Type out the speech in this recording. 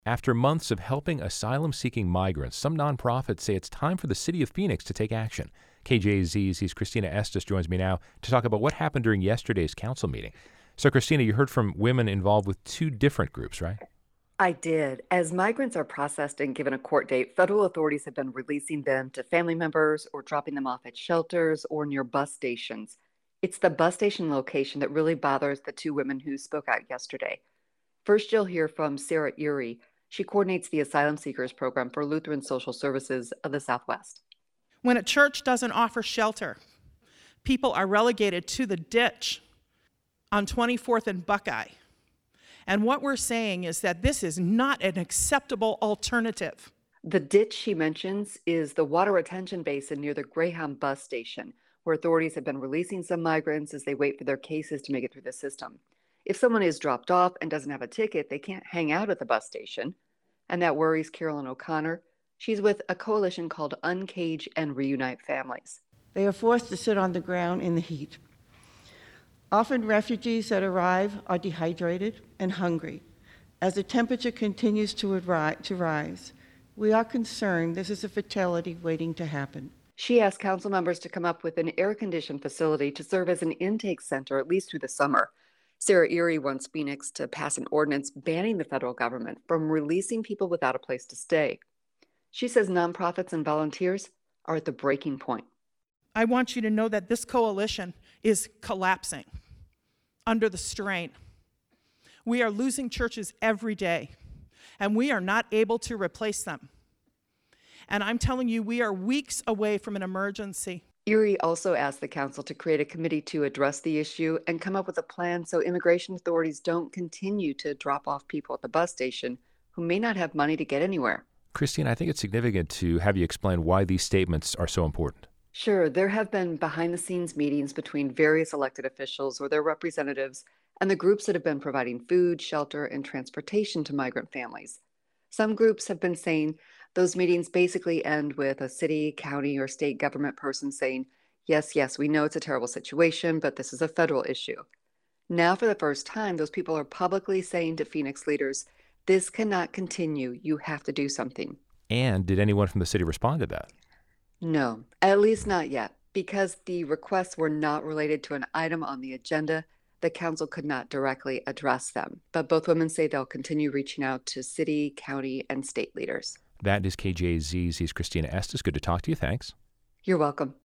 After months of helping asylum-seeking migrants, some nonprofits say it's time for the city of Phoenix to take action. KJZZ's Christina Estes joins me now to talk about what happened during yesterday's council meeting. So, Christina, you heard from women involved with two different groups, right? I did. As migrants are processed and given a court date, federal authorities have been releasing them to family members or dropping them off at shelters or near bus stations. It's the bus station location that really bothers the two women who spoke out yesterday. First, you'll hear from Sarah Erie. She coordinates the Asylum Seekers Program for Lutheran Social Services of the Southwest. When a church doesn't offer shelter, people are relegated to the ditch on 24th and Buckeye. And what we're saying is that this is not an acceptable alternative. The ditch she mentions is the water retention basin near the Greyhound bus station, where authorities have been releasing some migrants as they wait for their cases to make it through the system. If someone is dropped off and doesn't have a ticket, they can't hang out at the bus station. And that worries Carolyn O'Connor. She's with a coalition called Uncage and Reunite Families. They are forced to sit on the ground in the heat. Often refugees that arrive are dehydrated and hungry. As the temperature continues to rise, we are concerned this is a fatality waiting to happen. She asked council members to come up with an air-conditioned facility to serve as an intake center at least through the summer. Sarah Erie wants Phoenix to pass an ordinance banning the federal government from releasing people without a place to stay. She says nonprofits and volunteers are at the breaking point. I want you to know that this coalition is collapsing under the strain. We are losing churches every day, and we are not able to replace them. And I'm telling you, we are weeks away from an emergency. Erie also asked the council to create a committee to address the issue and come up with a plan so immigration authorities don't continue to drop off people at the bus station who may not have money to get anywhere. Christine, I think it's significant to have you explain why these statements are so important. Sure, there have been behind-the-scenes meetings between various elected officials or their representatives and the groups that have been providing food, shelter, and transportation to migrant families. Some groups have been saying those meetings basically end with a city, county, or state government person saying, yes, we know it's a terrible situation, but this is a federal issue. Now, for the first time, those people are publicly saying to Phoenix leaders, this cannot continue. You have to do something. And did anyone from the city respond to that? No, at least not yet. Because the requests were not related to an item on the agenda, the council could not directly address them. But both women say they'll continue reaching out to city, county, and state leaders. That is KJZZ's Christina Estes. Good to talk to you. Thanks. You're welcome.